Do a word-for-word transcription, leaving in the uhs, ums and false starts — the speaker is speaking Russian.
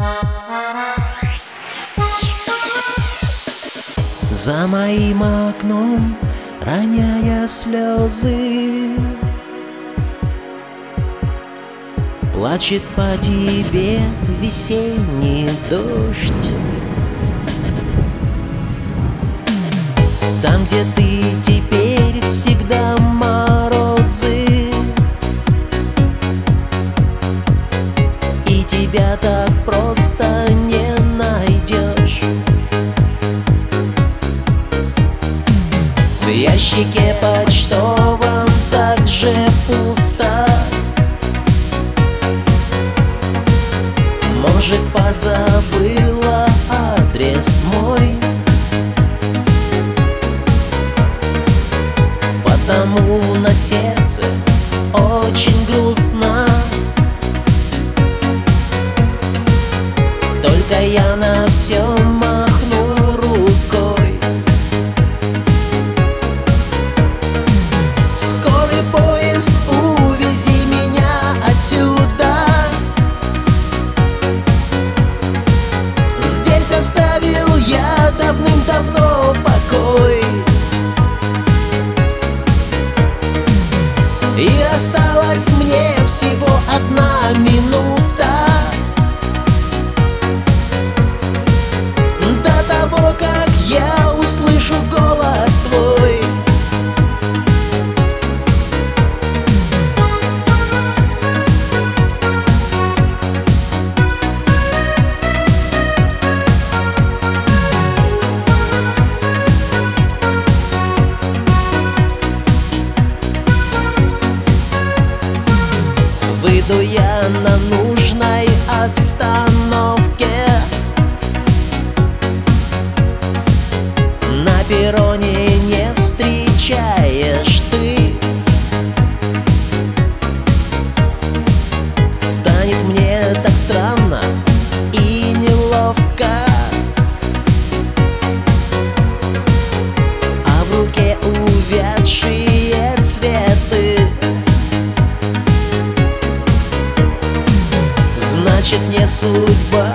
За моим окном, роняя слезы, плачет по тебе весенний дождь. Там, где ты, теперь всегда морозы, и тебя так просто не найдешь. В ящике почтовом так же пусто. Может, позабыла адрес мой, потому на сердце очень грустно. Только я на все махну рукой. Скорый поезд, увези меня отсюда. Здесь оставил я давным-давно покой, и осталась мне всего одна минута до того, как я услышу голос твой. Выйду я на нужной остановке. На перроне не встречаешь ты. Станет мне так странно и неловко, а в руке увядшие цветы. Значит, не судьба